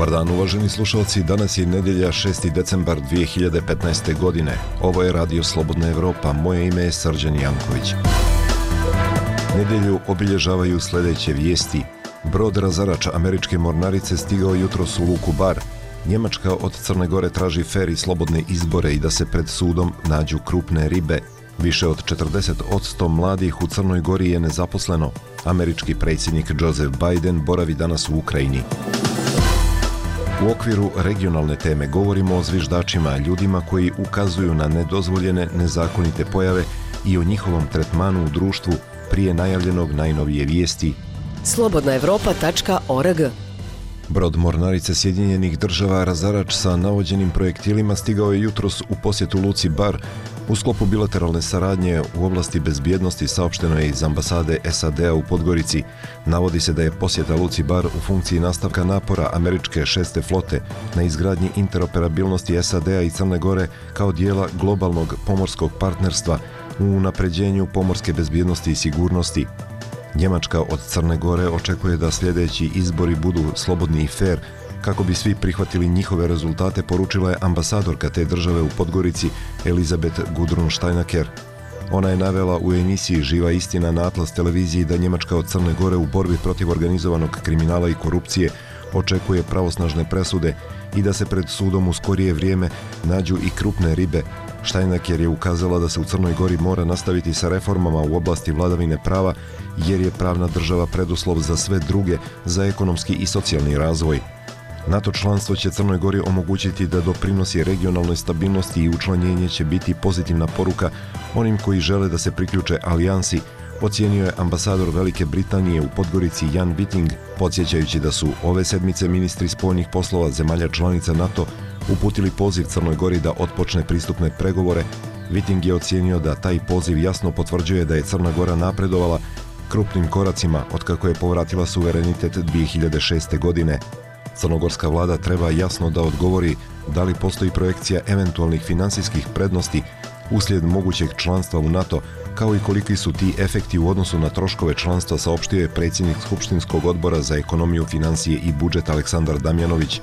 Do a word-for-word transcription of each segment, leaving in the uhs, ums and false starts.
Dobar dan, uvaženi slušalci. Danas je nedjelja šesti decembar dvije hiljade petnaeste. godine. Ovo je Radio Slobodna Evropa. Moje ime je Srđan Janković. Nedjelju obilježavaju sljedeće vijesti. Brod razarač američke mornarice stigao jutros u luku Bar. Njemačka od Crne Gore traži fer i slobodne izbore i da se pred sudom nađu krupne ribe. Više od četrdeset posto mladih u Crnoj Gori je nezaposleno. Američki predsjednik Joseph Biden boravi danas u Ukrajini. U okviru regionalne teme govorimo o zviždačima, ljudima koji ukazuju na nedozvoljene, nezakonite pojave i o njihovom tretmanu u društvu prije najavljenog najnovije vijesti. slobodna evropa tačka org. Brod mornarice Sjedinjenih država razarač sa navođenim projektilima stigao je jutros u posjetu luci Bar. U sklopu bilateralne saradnje u oblasti bezbjednosti saopšteno je iz ambasade S A D-a u Podgorici. Navodi se da je posjeta luci Bar u funkciji nastavka napora američke šeste flote na izgradnji interoperabilnosti S A D-a i Crne Gore kao dijela globalnog pomorskog partnerstva u unapređenju pomorske bezbjednosti i sigurnosti. Njemačka od Crne Gore očekuje da sljedeći izbori budu slobodni i fer, kako bi svi prihvatili njihove rezultate, poručila je ambasadorka te države u Podgorici Elizabeth Gudrun Steinaker. Ona je navela u emisiji Živa istina na Atlas televiziji da Njemačka od Crne Gore u borbi protiv organizovanog kriminala i korupcije očekuje pravosnažne presude i da se pred sudom u skorije vrijeme nađu i krupne ribe. Steinaker je ukazala da se u Crnoj Gori mora nastaviti sa reformama u oblasti vladavine prava, jer je pravna država preduslov za sve druge, za ekonomski i socijalni razvoj. NATO članstvo će Crnoj Gori omogućiti da doprinosi regionalnoj stabilnosti i učlanjenje će biti pozitivna poruka onim koji žele da se priključe alijansi, ocijenio je ambasador Velike Britanije u Podgorici Jan Witting, podsjećajući da su ove sedmice ministri spoljnih poslova zemalja članica NATO uputili poziv Crnoj Gori da otpočne pristupne pregovore. Witting je ocijenio da taj poziv jasno potvrđuje da je Crna Gora napredovala krupnim koracima otkako je povratila suverenitet dvije hiljade šeste. godine. Crnogorska vlada treba jasno da odgovori da li postoji projekcija eventualnih financijskih prednosti uslijed mogućeg članstva u NATO, kao i koliki su ti efekti u odnosu na troškove članstva, saopštio je predsjednik Skupštinskog odbora za ekonomiju, financije i budžet Aleksandar Damjanović.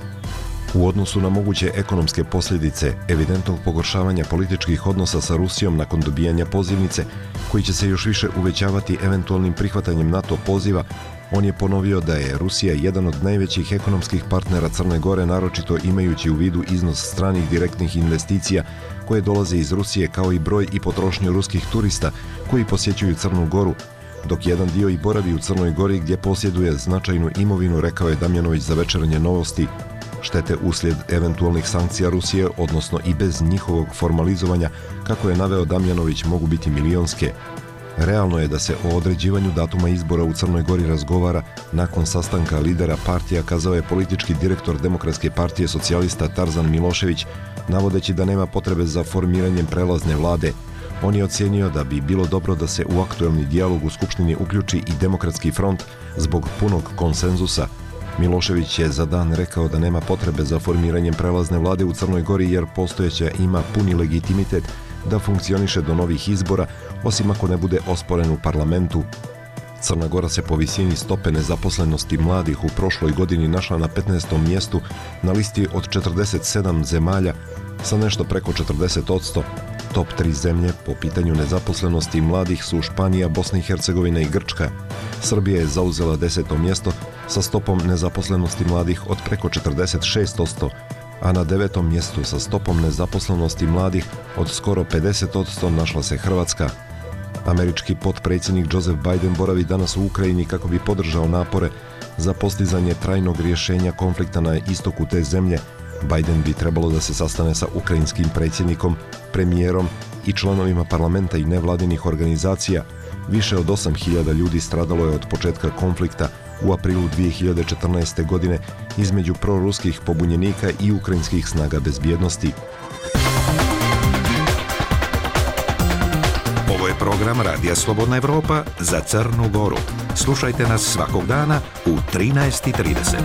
U odnosu na moguće ekonomske posljedice evidentnog pogoršavanja političkih odnosa sa Rusijom nakon dobijanja pozivnice, koji će se još više uvećavati eventualnim prihvatanjem NATO poziva, on je ponovio da je Rusija jedan od najvećih ekonomskih partnera Crne Gore, naročito imajući u vidu iznos stranih direktnih investicija koje dolaze iz Rusije, kao i broj i potrošnju ruskih turista koji posjećuju Crnu Goru, dok jedan dio i boravi u Crnoj Gori gdje posjeduje značajnu imovinu, rekao je Damjanović za Večernje novosti. Štete uslijed eventualnih sankcija Rusije, odnosno i bez njihovog formalizovanja, kako je naveo Damjanović, mogu biti milionske. Realno je da se o određivanju datuma izbora u Crnoj Gori razgovara nakon sastanka lidera partija, kazao je politički direktor Demokratske partije socijalista Tarzan Milošević, navodeći da nema potrebe za formiranjem prelazne vlade. On je ocijenio da bi bilo dobro da se u aktuelni dijalog u Skupštini uključi i Demokratski front zbog punog konsenzusa. Milošević je za Dan rekao da nema potrebe za formiranjem prelazne vlade u Crnoj Gori jer postojeća ima puni legitimitet da funkcioniše do novih izbora, osim ako ne bude osporen u parlamentu. Crna Gora se po visini stope nezaposlenosti mladih u prošloj godini našla na petnaestom mjestu na listi od četrdeset sedam zemalja sa nešto preko četrdeset posto. Top tri zemlje po pitanju nezaposlenosti mladih su Španija, Bosna i Hercegovina i Grčka. Srbija je zauzela deseto mjesto sa stopom nezaposlenosti mladih od preko četrdeset šest posto, a na devetom mjestu sa stopom nezaposlenosti mladih od skoro pedeset posto našla se Hrvatska. Američki potpredsjednik Joseph Biden boravi danas u Ukrajini kako bi podržao napore za postizanje trajnog rješenja konflikta na istoku te zemlje. Biden bi trebalo da se sastane sa ukrajinskim predsjednikom, premijerom i članovima parlamenta i nevladinih organizacija. Više od osam hiljada ljudi stradalo je od početka konflikta u aprilu dvije hiljade četrnaeste. godine između proruskih pobunjenika i ukrajinskih snaga bezbjednosti. Ovo je program Radija Slobodna Evropa za Crnu Goru. Slušajte nas svakog dana u trinaest i trideset.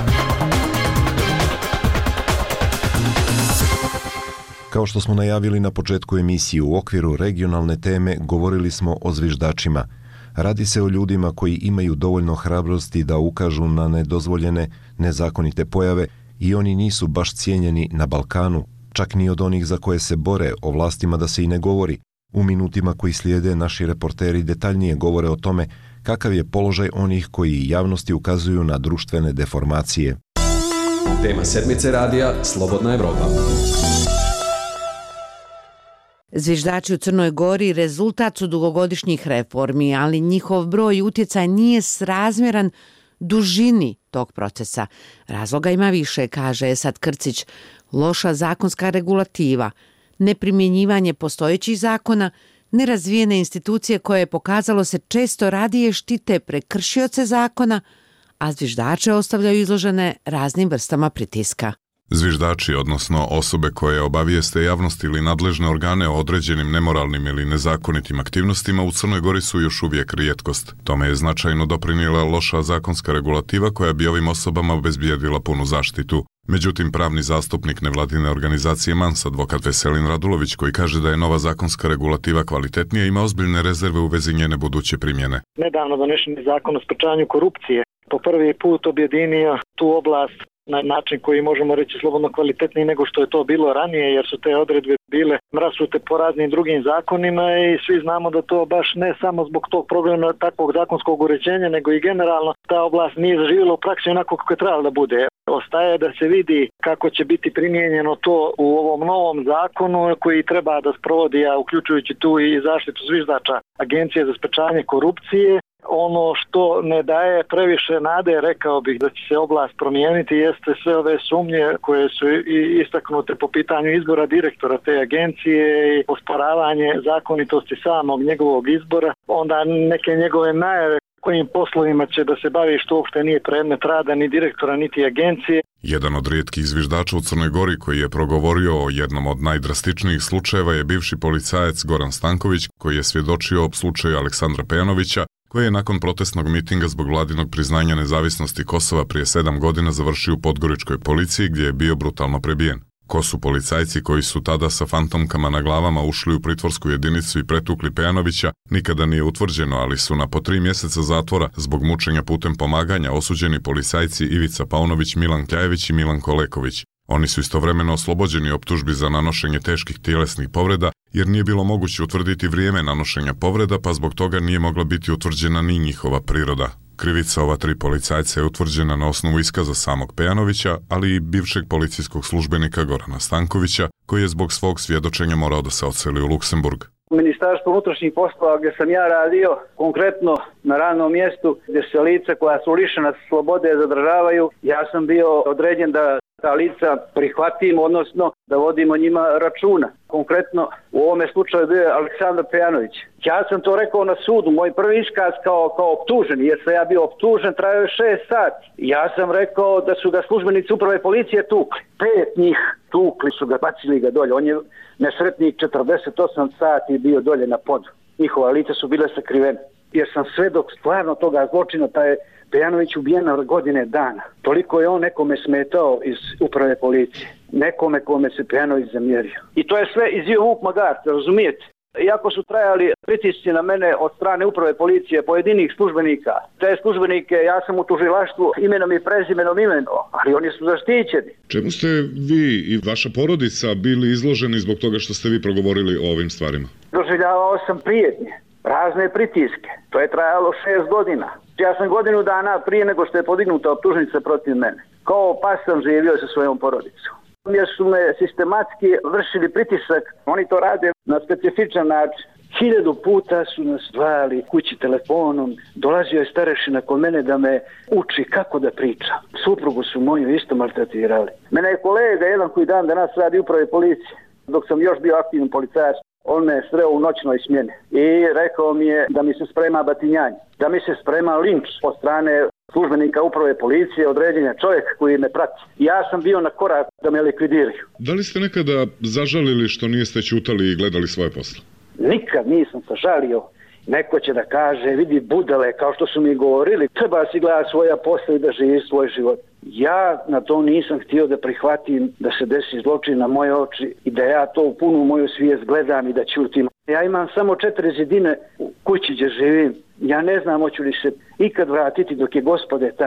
Kao što smo najavili na početku emisije, u okviru regionalne teme govorili smo o zviždačima. Radi se o ljudima koji imaju dovoljno hrabrosti da ukažu na nedozvoljene, nezakonite pojave i oni nisu baš cijenjeni na Balkanu, čak ni od onih za koje se bore, o vlastima da se i ne govori. U minutima koji slijede naši reporteri detaljnije govore o tome kakav je položaj onih koji javnosti ukazuju na društvene deformacije. Tema sedmice radija Slobodna Evropa. Zviždači u Crnoj Gori rezultat su dugogodišnjih reformi, ali njihov broj i utjecaj nije srazmjeran dužini tog procesa. Razloga ima više, kaže Esad Krcić. Loša zakonska regulativa, neprimjenjivanje postojećih zakona, nerazvijene institucije koje pokazalo se često radije štite prekršioce zakona, a zviždače ostavljaju izložene raznim vrstama pritiska. Zviždači, odnosno osobe koje obavijeste javnost ili nadležne organe o određenim nemoralnim ili nezakonitim aktivnostima u Crnoj Gori su još uvijek rijetkost. Tome je značajno doprinijela loša zakonska regulativa koja bi ovim osobama obezbijedila punu zaštitu. Međutim, pravni zastupnik nevladine organizacije MANS, advokat Veselin Radulović, koji kaže da je nova zakonska regulativa kvalitetnija, ima ozbiljne rezerve u vezi njene buduće primjene. Nedavno donešen je zakon o sprečavanju korupcije. Po prvi put objedinio tu oblast na način koji možemo reći slobodno kvalitetniji nego što je to bilo ranije, jer su te odredbe bile rasute po raznim drugim zakonima i svi znamo da to baš ne samo zbog tog problema takvog zakonskog uređenja, nego i generalno ta oblast nije zaživjela u praksi onako kako je trebalo da bude. Ostaje da se vidi kako će biti primijenjeno to u ovom novom zakonu koji treba da sprovodi, a uključujući tu i zaštitu zviždača Agencije za sprečavanje korupcije. Ono što ne daje previše nade, rekao bih da će se oblast promijeniti, jeste sve ove sumnje koje su istaknute po pitanju izbora direktora te agencije i osporavanje zakonitosti samog njegovog izbora, onda neke njegove najave kojim poslovima će da se bavi što uopšte nije predmet rada ni direktora niti agencije. Jedan od rijetkih zviždača u Crnoj Gori koji je progovorio o jednom od najdrastičnijih slučajeva je bivši policajac Goran Stanković, koji je svjedočio o slučaju Aleksandra Pejanovića, koji je nakon protestnog mitinga zbog vladinog priznanja nezavisnosti Kosova prije sedam godina završio u podgoričkoj policiji gdje je bio brutalno prebijen. Ko su policajci koji su tada sa fantomkama na glavama ušli u pritvorsku jedinicu i pretukli Pejanovića, nikada nije utvrđeno, ali su na po tri mjeseca zatvora zbog mučenja putem pomaganja osuđeni policajci Ivica Paunović, Milan Kljajević i Milan Koleković. Oni su istovremeno oslobođeni optužbi za nanošenje teških tjelesnih povreda, jer nije bilo moguće utvrditi vrijeme nanošenja povreda, pa zbog toga nije mogla biti utvrđena ni njihova priroda. Krivica ova tri policajca je utvrđena na osnovu iskaza samog Pejanovića, ali i bivšeg policijskog službenika Gorana Stankovića, koji je zbog svog svjedočenja morao da se odseli u Luksemburg. Ministarstvo unutrašnjih poslova gdje sam ja radio, konkretno na radnom mjestu gdje se lica koja su lišena slobode zadržavaju, ja sam bio određen da ta lica prihvatimo, odnosno da vodimo njima računa. Konkretno u ovome slučaju bio je Aleksandar Pejanović. Ja sam to rekao na sudu, moj prvi iskaz kao, kao optužen, jer sam ja bio optužen, trajao je šest sati. Ja sam rekao da su ga službenici uprave policije tukli. Pet njih tukli su ga, bacili ga dolje. On je nesretnik četrdeset osam sati bio dolje na podu. Njihova lica su bile sakrivene. Jer sam svedok stvarno toga zločina, taj je Pejanović ubijen na godine dana. Toliko je on nekome smetao iz uprave policije. Nekome kome se Pejanović zamjerio. I to je sve izvio Vuk Magart, razumijete? Iako su trajali pritisci na mene od strane uprave policije, pojedinih službenika, te službenike ja sam u tužilaštvu imenom i prezimenom imeno, ali oni su zaštićeni. Čemu ste vi i vaša porodica bili izloženi zbog toga što ste vi progovorili o ovim stvarima? Doživljavao sam prijetnje, razne pritiske. To je trajalo šest godina. Ja sam godinu dana prije nego što je podignuta optužnica protiv mene. Kao pas sam živio sa svojom porodicom. Jer su me sistematski vršili pritisak, oni to rade na specifičan način. Hiljadu puta su nas zvali kući telefonom, dolazio je starešina kod mene da me uči kako da pričam. Suprugu su moju isto maltretirali. Mene je kolega, jedan koji dan danas radi u upravi policije, dok sam još bio aktivni policajac, on me je sreo u noćnoj smjeni i rekao mi je da mi se sprema batinjanje, da mi se sprema linč od strane službenika uprave policije, određenja čovjek koji me prati. Ja sam bio na korak da me likvidiraju. Da li ste nekada zažalili što niste ćutali i gledali svoje posle? Nikad nisam se žalio. Neko će da kaže, vidi budale, kao što su mi govorili, treba si gledati svoja posla i da živi svoj život. Ja na to nisam htio da prihvatim da se desi zločin na moje oči i da ja to u punu moju svijest gledam i da ćutim. Ja imam samo četiri zidine u kući gdje živim. Ja ne znam hoću li se ikad vratiti dok je Gospode tamo.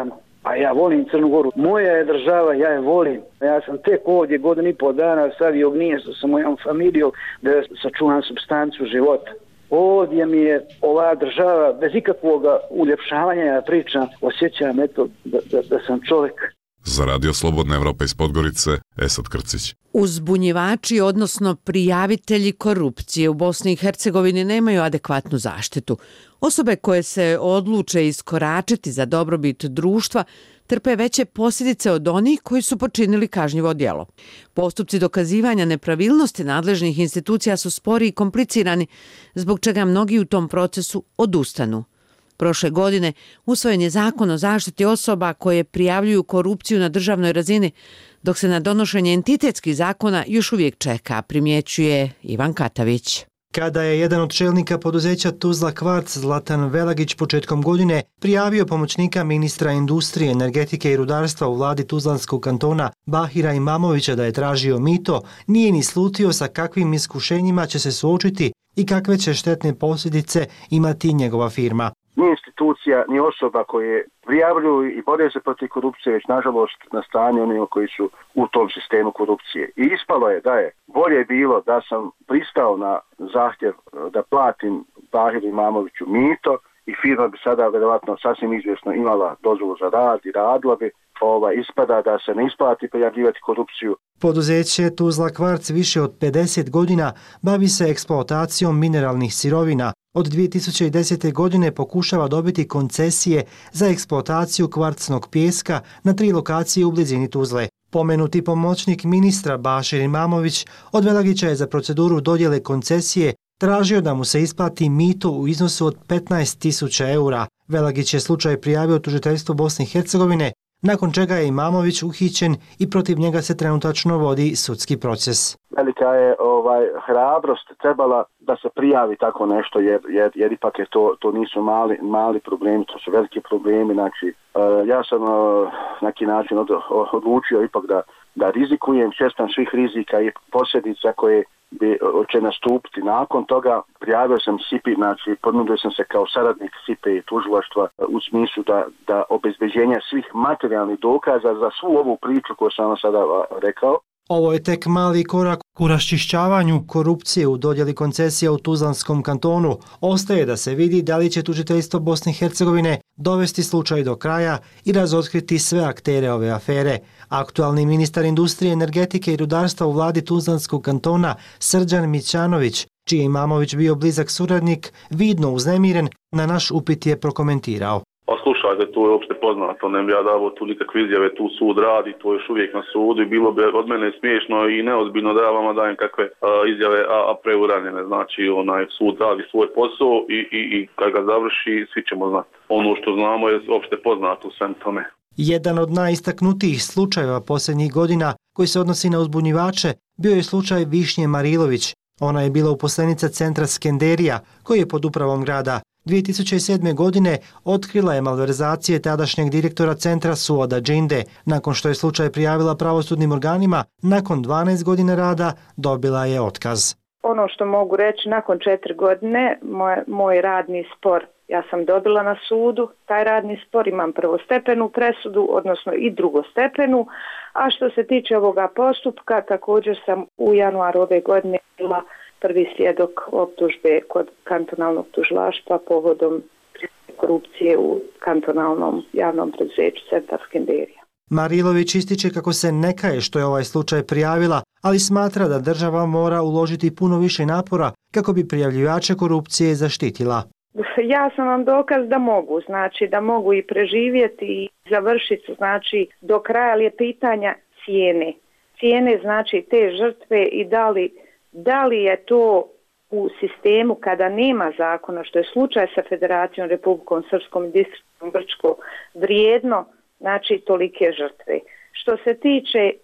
A ja volim Crnu Goru. Moja je država, ja je volim. Ja sam tek ovdje godinu i pol dana stavio gnijezdo sa mojom familijom da sačuvam supstancu života. Ovdje mi je ova država bez ikakvog uljepšavanja, ja pričam, osjećam eto da, da, da sam čovjek. Za Radio Slobodna Evropa iz Podgorice, Esad Krcić. Uzbunjivači, odnosno prijavitelji korupcije u Bosni i Hercegovini nemaju adekvatnu zaštitu. Osobe koje se odluče iskoračiti za dobrobit društva trpe veće posljedice od onih koji su počinili kažnjivo djelo. Postupci dokazivanja nepravilnosti nadležnih institucija su spori i komplicirani, zbog čega mnogi u tom procesu odustanu. Prošle godine usvojen je zakon o zaštiti osoba koje prijavljuju korupciju na državnoj razini, dok se na donošenje entitetskih zakona još uvijek čeka, primjećuje Ivan Katavić. Kada je jedan od čelnika poduzeća Tuzla Kvarc, Zlatan Velagić, početkom godine prijavio pomoćnika ministra industrije, energetike i rudarstva u vladi Tuzlanskog kantona Bahira Imamovića da je tražio mito, nije ni slutio sa kakvim iskušenjima će se suočiti i kakve će štetne posljedice imati njegova firma. Ni institucija, ni osoba koje prijavljuju i bore se protiv korupcije, već nažalost na stanje onih koji su u tom sistemu korupcije. I ispalo je da je bolje bilo da sam pristao na zahtjev da platim Bahiru Imamoviću mito i firma bi sada vjerovatno sasvim izvjesno imala dozvolu za rad i radila bi. Ova, ispada da se ne isplati prijavljivati korupciju. Poduzeće Tuzla Kvarc više od pedeset godina bavi se eksploatacijom mineralnih sirovina. Od dvije tisuće desete. godine pokušava dobiti koncesije za eksploataciju kvarcnog pijeska na tri lokacije u blizini Tuzle. Pomenuti pomoćnik ministra Bašir Imamović od Velagića je za proceduru dodjele koncesije tražio da mu se isplati mito u iznosu od petnaest tisuća eura. Velagić je slučaj prijavio tužiteljstvu Bosne i Hercegovine, nakon čega je Imamović uhićen i protiv njega se trenutačno vodi sudski proces. Velika je ovaj hrabrost trebala da se prijavi tako nešto, jer, jer, jer ipak je to, to nisu mali, mali problemi, to su veliki problemi. Znači, uh, ja sam uh, na neki način od, odlučio ipak da, da rizikujem, svjestan svih rizika i posljedica koje bi će nastupiti. Nakon toga prijavio sam S I P I, znači ponudio sam se kao saradnik S I P I i tužilaštva u smislu da, da obezbeđenja svih materijalnih dokaza za svu ovu priču koju sam vam sada rekao. Ovo je tek mali korak u raščišćavanju korupcije u dodjeli koncesija u Tuzlanskom kantonu. Ostaje da se vidi da li će tužiteljstvo Bosne i Hercegovine dovesti slučaj do kraja i razotkriti sve aktere ove afere. Aktualni ministar industrije, energetike i rudarstva u vladi Tuzlanskog kantona Srđan Mićanović, čiji je Imamović bio blizak suradnik, vidno uznemiren, na naš upit je prokomentirao. Pa slušajte, to je uopšte poznato, ne bi ja davo tu nikakve izjave, tu sud radi, to je još uvijek na sudu i bilo bi od mene smiješno i neozbiljno da ja vama dajem kakve a, izjave, a, a preuranjene. Znači, onaj sud radi svoj posao i, i, i kad ga završi, svi ćemo znati. Ono što znamo je uopšte poznato u svem tome. Jedan od najistaknutijih slučajeva posljednjih godina koji se odnosi na uzbunjivače bio je slučaj Višnje Marilović. Ona je bila uposlenica centra Skenderija, koji je pod upravom grada. dvije tisuće sedme. godine otkrila je malverzacije tadašnjeg direktora centra Suada Džinde. Nakon što je slučaj prijavila pravosudnim organima, nakon dvanaest godina rada dobila je otkaz. Ono što mogu reći, nakon četiri godine moj, moj radni spor, ja sam dobila na sudu, taj radni spor imam prvostepenu presudu, odnosno i drugostepenu, a što se tiče ovoga postupka, također sam u januaru ove godine bila prvi svjedok optužbe kod kantonalnog tužilaštva povodom korupcije u kantonalnom javnom preduzeću Centar Skenderija. Marilović ističe kako se ne kaje što je ovaj slučaj prijavila, ali smatra da država mora uložiti puno više napora kako bi prijavljivače korupcije zaštitila. Ja sam vam dokaz da mogu, znači da mogu i preživjeti i završiti, znači do kraja, ali je pitanja cijene. Cijene znači te žrtve i da li Da li je to u sistemu kada nema zakona, što je slučaj sa Federacijom, Republikom Srpskom i Distriktom Brčko, vrijedno, znači tolike žrtve. Što se tiče e,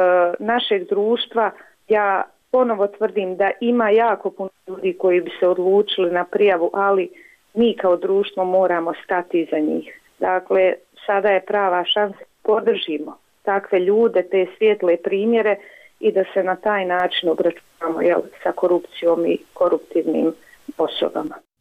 našeg društva, ja ponovo tvrdim da ima jako puno ljudi koji bi se odlučili na prijavu, ali mi kao društvo moramo stati iza njih. Dakle, sada je prava šansa da podržimo takve ljude, te svijetle primjere, i da se na taj način obračunamo jel, sa korupcijom i koruptivnim osobama.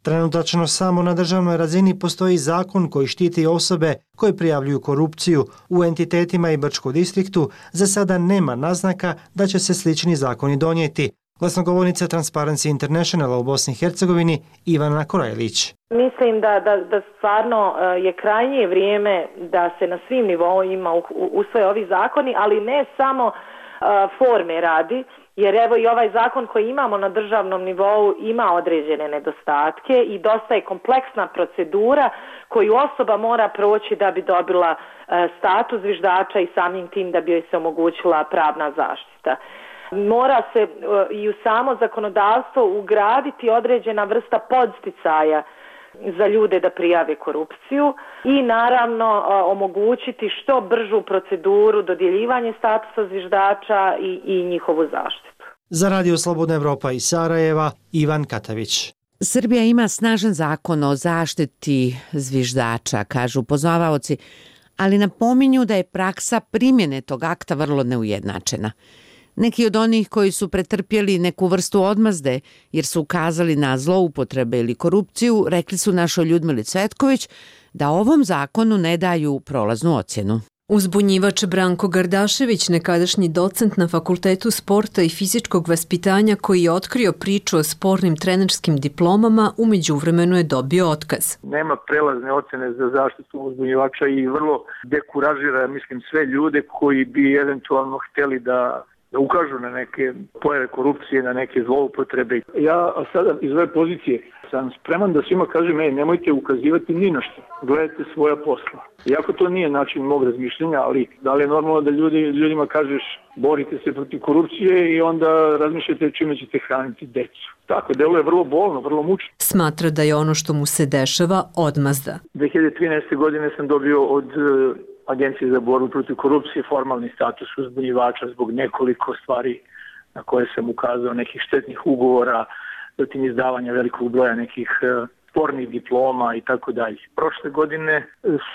Trenutačno samo na državnoj razini postoji zakon koji štiti osobe koje prijavljuju korupciju. U entitetima i Brčkom distriktu za sada nema naznaka da će se slični zakoni donijeti. Glasnogovornica Transparency Internationala u Bosni i Hercegovini Ivana Korajlić. Mislim da, da, da stvarno je krajnje vrijeme da se na svim nivoima usvoje ovi zakoni, ali ne samo uh, forme radi, jer evo i ovaj zakon koji imamo na državnom nivou ima određene nedostatke i dosta je kompleksna procedura koju osoba mora proći da bi dobila uh, status zviždača i samim tim da bi joj se omogućila pravna zaštita. Mora se i u samo zakonodavstvo ugraditi određena vrsta podsticaja za ljude da prijave korupciju i naravno omogućiti što bržu proceduru dodjeljivanje statusa zviždača i, i njihovu zaštitu. Za Radio Slobodna Evropa iz Sarajeva, Ivan Katavić. Srbija ima snažan zakon o zaštiti zviždača, kažu poznavaoci, ali napominju da je praksa primjene tog akta vrlo neujednačena. Neki od onih koji su pretrpjeli neku vrstu odmazde jer su ukazali na zloupotrebe ili korupciju, rekli su našoj Ljudmili Cvetković da ovom zakonu ne daju prolaznu ocjenu. Uzbunjivač Branko Gardašević, nekadašnji docent na Fakultetu sporta i fizičkog vaspitanja koji je otkrio priču o spornim trenerskim diplomama, u međuvremenu je dobio otkaz. Nema prelazne ocjene za zaštitu uzbunjivača i vrlo dekuražira, mislim, sve ljude koji bi eventualno htjeli da da ukažu na neke pojave korupcije, na neke zloupotrebe. Ja sada iz ove pozicije sam spreman da svima kažem, ej, nemojte ukazivati ni na što, gledajte svoja posla. Iako to nije način mog razmišljenja, ali da li je normalno da ljudi, ljudima kažeš borite se protiv korupcije i onda razmišljate čime ćete hraniti decu. Tako, delo je vrlo bolno, vrlo mučno. Smatra da je ono što mu se dešava odmazda. dve hiljade trinaeste. godine sam dobio od Agencije za borbu protiv korupcije formalni status uzbunjivača zbog nekoliko stvari na koje sam ukazao, nekih štetnih ugovora, zatim izdavanja velikog broja nekih spornih diploma i tako dalje. Prošle godine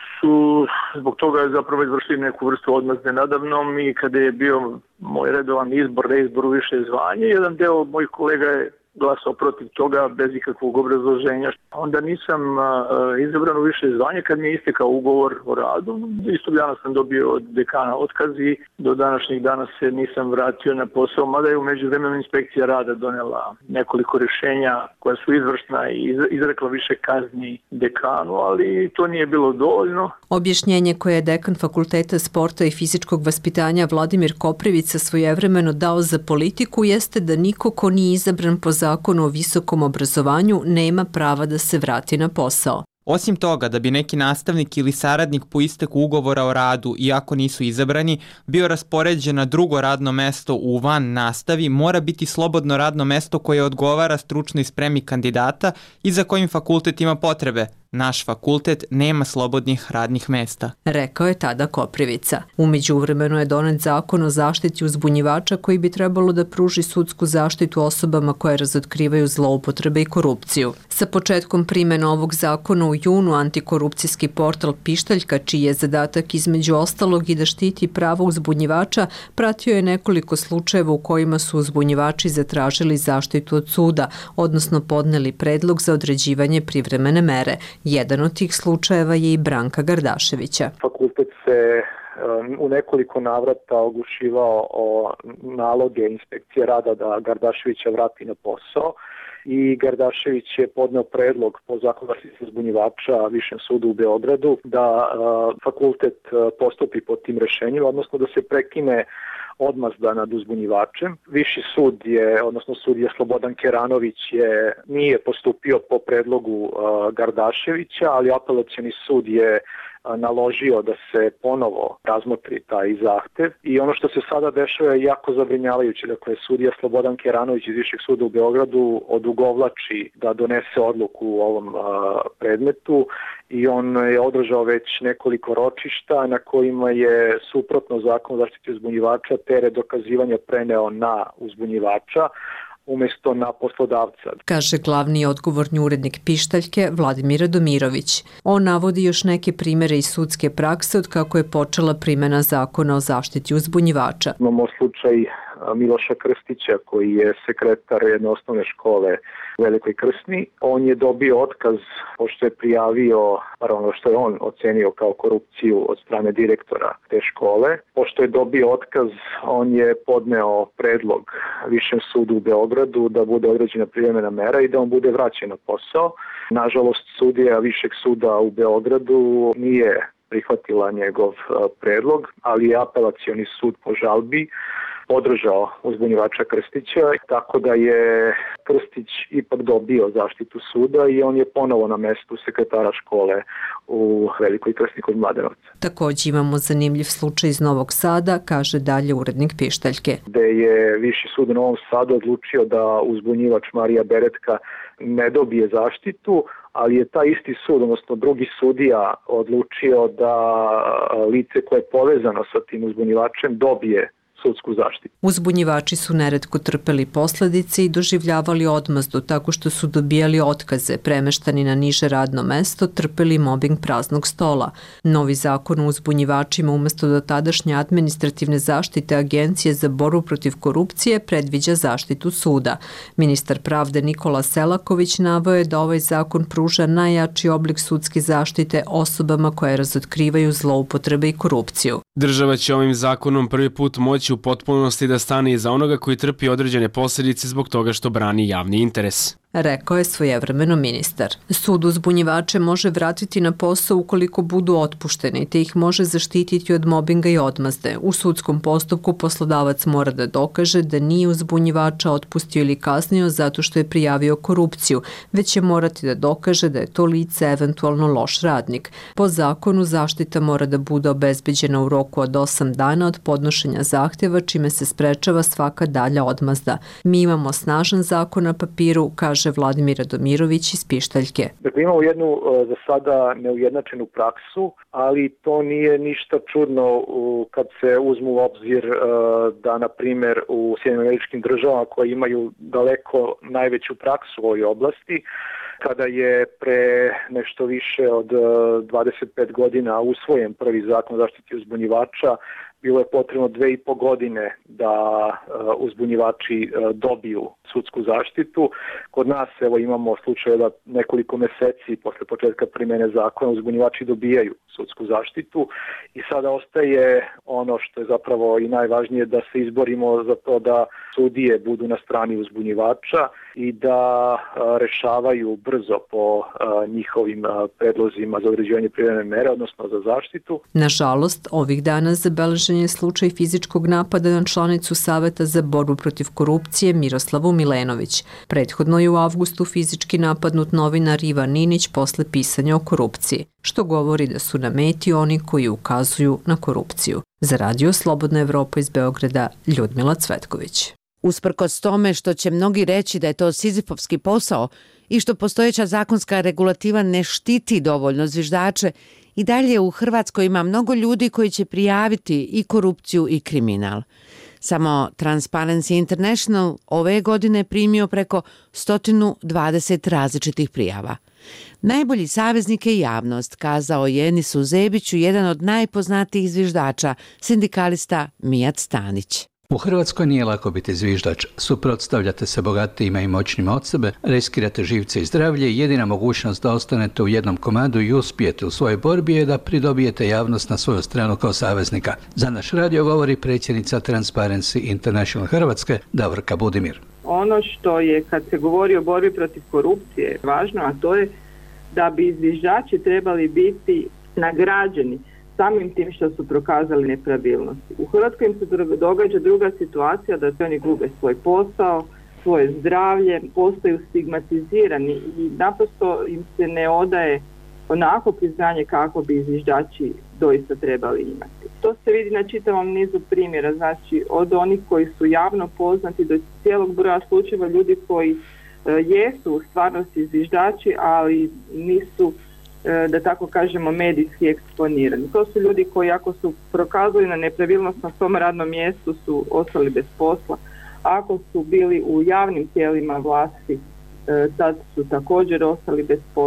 su zbog toga zapravo izvršili neku vrstu odmazde nadamnom i kada je bio moj redovan izbor, reizbor u više zvanje, jedan deo mojih kolega je glasao protiv toga bez ikakvog obrazloženja. Onda nisam uh, izabran u više zvanje kad mi je istekao ugovor o radu. Istog dana sam dobio od dekana otkaz i do današnjih dana se nisam vratio na posao, mada je u međuvremenu inspekcija rada donela nekoliko rješenja koja su izvršna i izrekla više kazni dekanu, ali to nije bilo dovoljno. Objašnjenje koje je dekan Fakulteta sporta i fizičkog vaspitanja Vladimir Koprivica svojevremeno dao za politiku jeste da niko ko nije izabran po zakonu o visokom obrazovanju nema prava da se vrati na posao. Osim toga, da bi neki nastavnik ili saradnik po isteku ugovora o radu, iako nisu izabrani, bio raspoređen na drugo radno mesto u van nastavi, mora biti slobodno radno mesto koje odgovara stručnoj spremi kandidata i za kojim fakultet ima potrebe. Naš fakultet nema slobodnih radnih mesta, rekao je tada Koprivica. U međuvremenu je donet zakon o zaštiti uzbunjivača koji bi trebalo da pruži sudsku zaštitu osobama koje razotkrivaju zloupotrebe i korupciju. Sa početkom primjene ovog zakona u junu antikorupcijski portal Pištaljka, čiji je zadatak između ostalog i da štiti pravo uzbunjivača, pratio je nekoliko slučajeva u kojima su uzbunjivači zatražili zaštitu od suda, odnosno podneli predlog za određivanje privremene mere. Jedan od tih slučajeva je i Branka Gardaševića. Fakultet se u nekoliko navrata oglušivao o naloge inspekcije rada da Gardaševića vrati na posao i Gardašević je podneo predlog po zakonu zaštite uzbunjivača Višem sudu u Beogradu da fakultet postupi pod tim rešenjem, odnosno da se prekine odmazda nad uzbunjivačem. Viši sud je, odnosno sudija Slobodan Keranović je, nije postupio po predlogu uh, Gardaševića, ali apelacioni sud je naložio da se ponovo razmotri taj zahtev i ono što se sada dešava je jako zabrinjavajuće. Dakle, sudija Slobodan Keranović iz Višeg suda u Beogradu odugovlači da donese odluku u ovom a, predmetu i on je održao već nekoliko ročišta na kojima je suprotno zakonu zaštite uzbunjivača teret dokazivanja preneo na uzbunjivača umjesto na poslodavca. Kaže glavni odgovorni urednik Pištaljke Vladimir Radomirović. On navodi još neke primjere iz sudske prakse od kako je počela primjena zakona o zaštiti uzbunjivača. Imamo slučaj Miloša Krstića, koji je sekretar jedne osnovne škole u Velikoj Krsni. On je dobio otkaz pošto je prijavio, naravno što je on ocenio kao korupciju od strane direktora te škole. Pošto je dobio otkaz, on je podneo predlog Višem sudu u Beogradu da bude određena privremena mera i da on bude vraćen na posao. Nažalost, sudija Višeg suda u Beogradu nije prihvatila njegov predlog, ali je apelacioni sud po žalbi podržao uzbunjivača Krstića, tako da je Krstić ipak dobio zaštitu suda i on je ponovo na mestu sekretara škole u Velikoj Krsni kod Mladenovca. Također imamo zanimljiv slučaj iz Novog Sada, kaže dalje urednik Pištaljke. Gde je Viši sud u Novom Sadu odlučio da uzbunjivač Marija Beretka ne dobije zaštitu, ali je taj isti sud, odnosno drugi sudija, odlučio da lice koje je povezano sa tim uzbunjivačem dobije sudsku zaštitu. Uzbunjivači su neretko trpeli posledice i doživljavali odmazdu tako što su dobijali otkaze, premeštani na niže radno mesto, trpeli mobbing praznog stola. Novi zakon o uzbunjivačima umjesto dotadašnje administrativne zaštite Agencije za borbu protiv korupcije predviđa zaštitu suda. Ministar pravde Nikola Selaković naveo je da ovaj zakon pruža najjači oblik sudske zaštite osobama koje razotkrivaju zloupotrebe i korupciju. Država će ovim zakonom prvi put moći u potpunosti da stane iza onoga koji trpi određene posljedice zbog toga što brani javni interes, rekao je svojevremeno ministar. Sud uzbunjivače može vratiti na posao ukoliko budu otpušteni, te ih može zaštititi od mobinga i odmazde. U sudskom postupku poslodavac mora da dokaže da nije uzbunjivača otpustio ili kaznio zato što je prijavio korupciju, već će morati da dokaže da je to lice eventualno loš radnik. Po zakonu zaštita mora da bude obezbeđena u roku od osam dana od podnošenja zahtjeva, čime se sprečava svaka dalja odmazda. Mi imamo snažan zakon na papiru, kaže Vladimir Radomirović iz Pištaljke. Dakle, imamo jednu za sada neujednačenu praksu, ali to nije ništa čudno kad se uzmu u obzir da, na primjer, u Sjedinjenim Američkim Državama koje imaju daleko najveću praksu u ovoj oblasti, kada je pre nešto više od dvadeset pet godina usvojen prvi zakon o zaštiti uzbunjivača, bilo je potrebno dve i po godine da uzbunjivači dobiju sudsku zaštitu. Kod nas evo imamo slučaj da nekoliko meseci posle početka primjene zakona uzbunjivači dobijaju sudsku zaštitu i sada ostaje ono što je zapravo i najvažnije, da se izborimo za to da sudije budu na strani uzbunjivača i da rešavaju brzo po njihovim predlozima za određivanje privremene mere, odnosno za zaštitu. Nažalost, ovih dana zabeležen je slučaj fizičkog napada na članicu Saveta za borbu protiv korupcije Miroslavu Milenović. Prethodno je u avgustu fizički napadnut novinar Ivan Ninić posle pisanja o korupciji, što govori da su na meti oni koji ukazuju na korupciju. Za Radio Slobodna Evropa iz Beograda, Ljudmila Cvetković. Usprkos tome što će mnogi reći da je to sizifovski posao i što postojeća zakonska regulativa ne štiti dovoljno zviždače, i dalje u Hrvatskoj ima mnogo ljudi koji će prijaviti i korupciju i kriminal. Samo Transparency International ove godine primio preko sto dvadeset različitih prijava. Najbolji saveznik je javnost, kazao je Enisu Zebiću, jedan od najpoznatijih zviždača, sindikalista Mijat Stanić. U Hrvatskoj nije lako biti zviždač. Suprotstavljate se bogatijima i moćnima od sebe, riskirate živce i zdravlje i jedina mogućnost da ostanete u jednom komadu i uspijete u svojoj borbi je da pridobijete javnost na svoju stranu kao saveznika. Za naš radio govori predsjednica Transparency International Hrvatske, Davorka Budimir. Ono što je, kad se govori o borbi protiv korupcije, važno, a to je da bi zviždači trebali biti nagrađeni samim tim što su prokazali nepravilnosti. U Hrvatskoj im se događa druga situacija, da oni gube svoj posao, svoje zdravlje, postaju stigmatizirani i naprosto im se ne odaje onako priznanje kako bi zviždači doista trebali imati. To se vidi na čitavom nizu primjera, znači od onih koji su javno poznati do cijelog broja slučajeva ljudi koji e, jesu u stvarnosti zviždači, ali nisu, da tako kažemo, medijski eksponirani. To su ljudi koji ako su prokazali na nepravilnost na svom radnom mjestu su ostali bez posla. Ako su bili u javnim tijelima vlasti, tad su također ostali bez posla.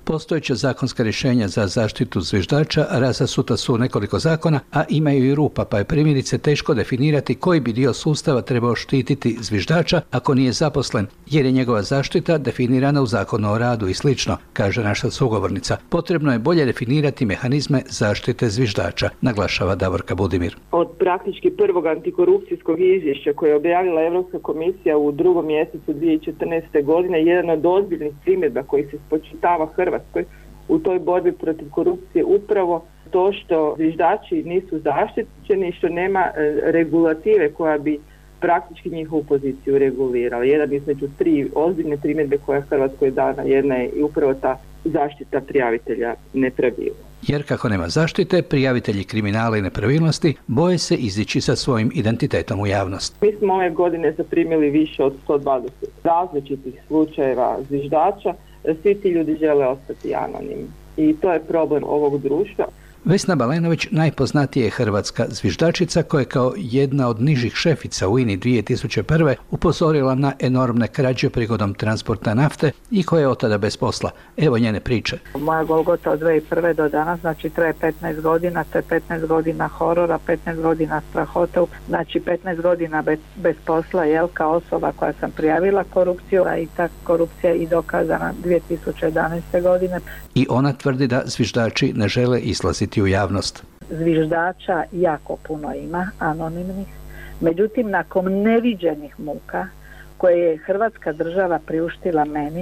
Postojeća zakonska rješenja za zaštitu zviždača razasuta su nekoliko zakona, a imaju i rupa, pa je primjerice teško definirati koji bi dio sustava trebao štititi zviždača ako nije zaposlen, jer je njegova zaštita definirana u Zakonu o radu i slično, kaže naša sugovornica. Potrebno je bolje definirati mehanizme zaštite zviždača, naglašava Davorka Budimir. Od praktički prvog antikorupcijskog izvješća koje je objavila Europska komisija u drugom mjesecu dvije tisuće četrnaeste. godine, jedan od ozbiljnih primjedba koji se spočitava Hrvatskoj u toj borbi protiv korupcije upravo to što zviždači nisu zaštićeni, što nema regulative koja bi praktički njihovu poziciju regulirala. Jedan između tri ozbiljne primjedbe koja Hrvatskoj dana, jedna je i upravo ta zaštita prijavitelja nepravilnosti. Jer kako nema zaštite, prijavitelji kriminala i nepravilnosti boje se izići sa svojim identitetom u javnost. Mi smo ove godine zaprimili više od sto dvadeset različitih slučajeva zviždača. Svi ti ljudi žele ostati anonimni i to je problem ovog društva. Vesna Balenović najpoznatija je hrvatska zviždačica koja je kao jedna od nižih šefica u I N A dvije tisuće prve. upozorila na enormne krađe prigodom transporta nafte i koja je od tada bez posla. Evo njene priče. Moja golgota od dvije tisuće prve. do danas, znači traje petnaest godina, to je petnaest godina horora, petnaest godina strahote, znači petnaest godina bez, bez posla, jel, kao osoba koja sam prijavila korupciju, a i ta korupcija i dokazana dvije tisuće jedanaeste. godine. I ona tvrdi da zviždači ne žele izlaziti u javnost. Zviždača jako puno ima, anonimnih, međutim nakon neviđenih muka koje je Hrvatska država priuštila meni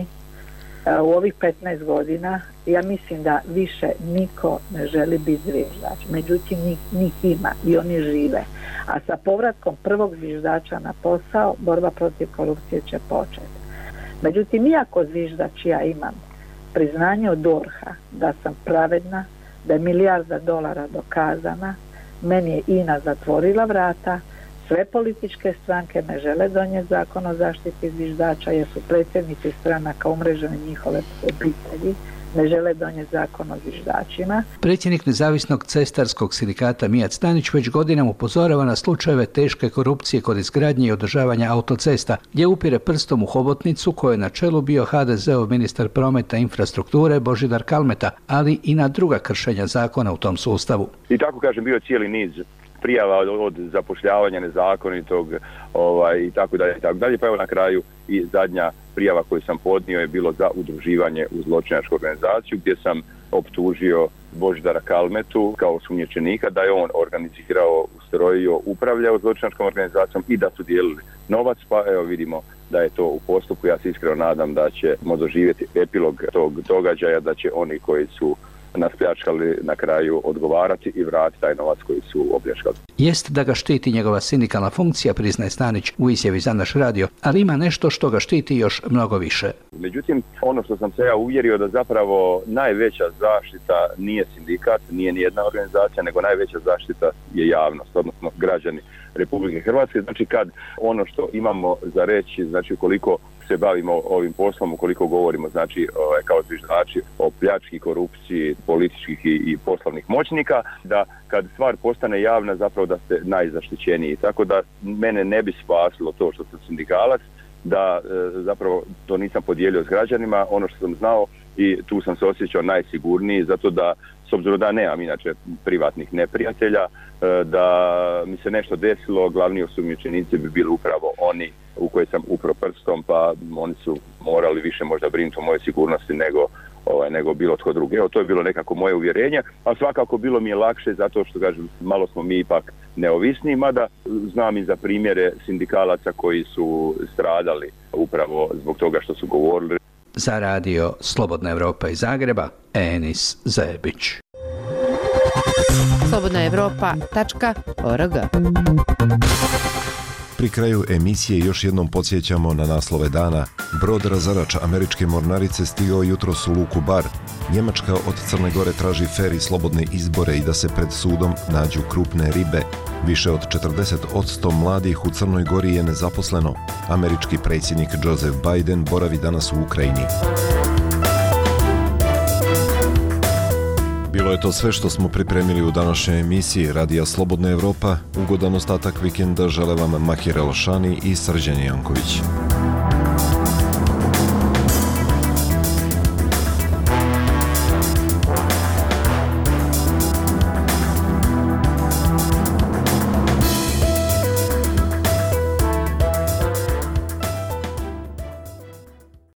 u ovih petnaest godina, ja mislim da više niko ne želi biti zviždač. Međutim, njih, njih ima i oni žive. A sa povratkom prvog zviždača na posao, borba protiv korupcije će početi. Međutim, iako zviždač ja imam priznanje od D O R H-a da sam pravedna, da je milijarda dolara dokazana, meni je I N A zatvorila vrata, sve političke stranke ne žele donijeti zakon o zaštiti zviždača jer su predsjednici stranaka umreženi njihove obitelji, ne žele donijeti zakon o zviždačima. Predsjednik nezavisnog cestarskog sindikata Mijat Stanić već godinama upozorava na slučajeve teške korupcije kod izgradnje i održavanja autocesta, gdje upire prstom u hobotnicu koje je na čelu bio H D Z-ov ministar prometa i infrastrukture Božidar Kalmeta, ali i na druga kršenja zakona u tom sustavu. I tako kažem, bio cijeli niz prijava od, od zapošljavanja nezakonitog ovaj, i tako dalje i tako dalje, pa evo na kraju i zadnja prijava koju sam podnio je bilo za udruživanje u zločinačku organizaciju gdje sam optužio Božidara Kalmetu kao osumnjičenika da je on organizirao, ustrojio, upravljao zločinačkom organizacijom i da su dijelili novac, pa evo vidimo da je to u postupku. Ja se iskreno nadam da ćemo doživjeti epilog tog događaja, da će oni koji su nas pljačkali na kraju odgovarati i vratiti taj novac koji su opljačkali. Jest da ga štiti njegova sindikalna funkcija, priznaje Stanić u izjavi za naš radio, ali ima nešto što ga štiti još mnogo više. Međutim, ono što sam se ja uvjerio da zapravo najveća zaštita nije sindikat, nije ni jedna organizacija, nego najveća zaštita je javnost, odnosno građani Republike Hrvatske. Znači kad ono što imamo za reći, znači koliko se bavimo ovim poslom, ukoliko govorimo znači kao zviždači o pljački, korupciji političkih i, i poslovnih moćnika, da kad stvar postane javna zapravo da ste najzaštićeniji. Tako da mene ne bi spasilo to što sam sindikalac, da e, zapravo to nisam podijelio s građanima, ono što sam znao i tu sam se osjećao najsigurniji, zato da s obzirom da nemam inače privatnih neprijatelja, e, da mi se nešto desilo, glavni osumnjičenici bi bili upravo oni u koje sam upro prstom, pa oni su morali više možda brinuti o mojoj sigurnosti nego, ovaj, nego bilo tko drugi. Evo, to je bilo nekako moje uvjerenje, a svakako bilo mi je lakše zato što, kažem, malo smo mi ipak neovisni, mada znam i za primjere sindikalaca koji su stradali upravo zbog toga što su govorili. Za radio Slobodna Evropa iz Zagreba, Enis Zebić. slobodna evropa tačka org. Pri kraju emisije još jednom podsjećamo na naslove dana. Brod razarač američke mornarice stigao jutros u luku Bar. Njemačka od Crne Gore traži fer i slobodne izbore i da se pred sudom nađu krupne ribe. Više od četrdeset posto mladih u Crnoj Gori je nezaposleno. Američki predsjednik Joseph Biden boravi danas u Ukrajini. Bilo je to sve što smo pripremili u današnjoj emisiji Radija Slobodna Evropa. Ugodan ostatak vikenda žele vam Mahir Elšani i Srđan Janković.